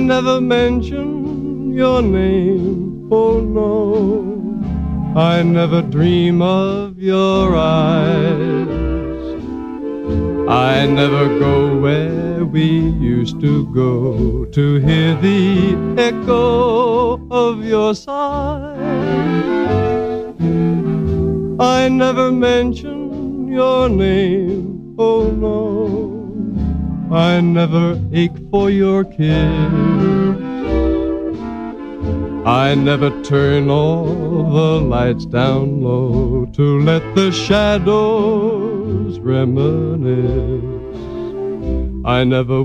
never mention your name, oh no. I never dream of your eyes. I never go where we used to go to hear the echo of your sighs. I never mention your name, oh no. I never ache for your kiss. I never turn all the lights down low to let the shadows reminisce. I never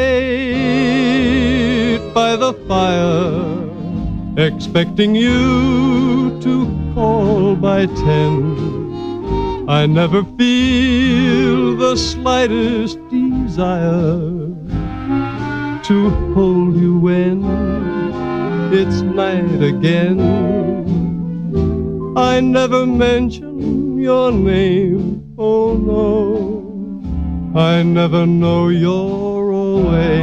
wait by the fire, expecting you to call by 10. I never feel the slightest desire to hold you when it's night again. I never mention your name, oh no. I never know you're away,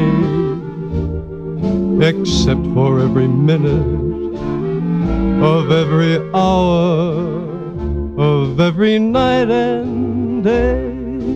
except for every minute of every hour of every night and day.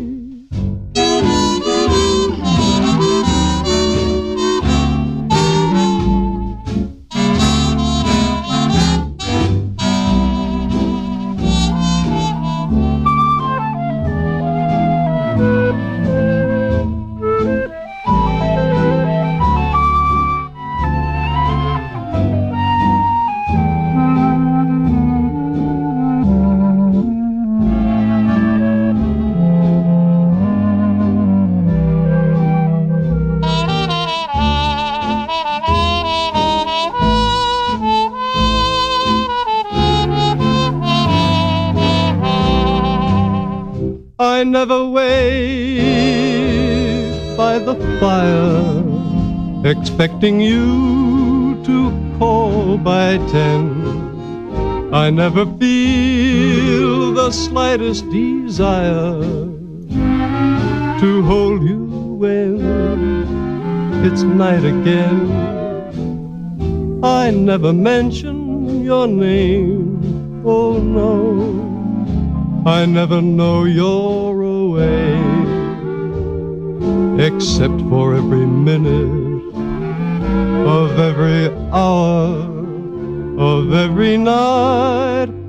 I never wait by the fire, expecting you to call by 10. I never feel the slightest desire to hold you when it's night again. I never mention your name, oh no. I never know you're away, except for every minute of every hour of every night